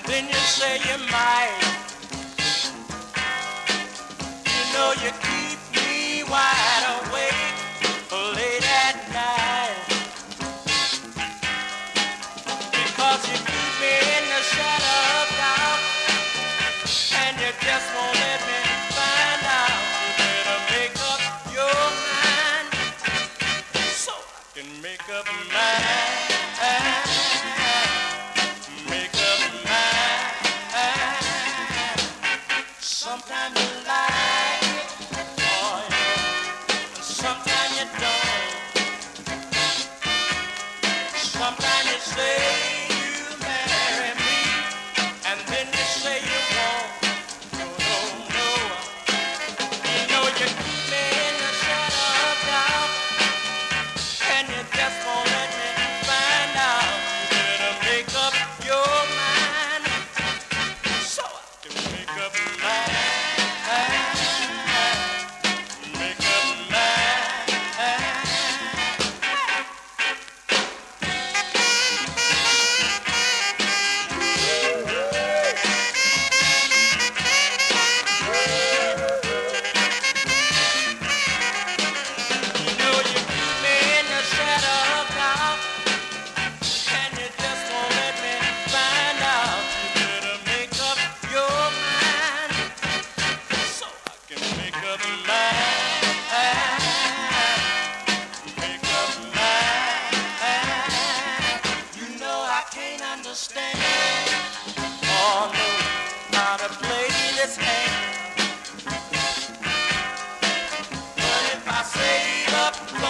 then you say you might. You know you keep me wide awake late at night, because you keep me in the shadow of doubt, and you just won't let me find out. You better make up your mind so I can make up mine. Make up mine. Sometimes you like it, boy, and sometimes you don't. Sometimes you say you marry me, and then you say you won't. No, no, no. You know you keep me in the shadow of doubt, and you just won't let me find out. You better make up your mind so I can make up mine. Make up mine. You know you keep me in the shadow of doubt, and you just won't let me find out. You better make up your mind so I can make up mine. Make up mine. You know I can't understand, oh no, how to play this hand. But if I save up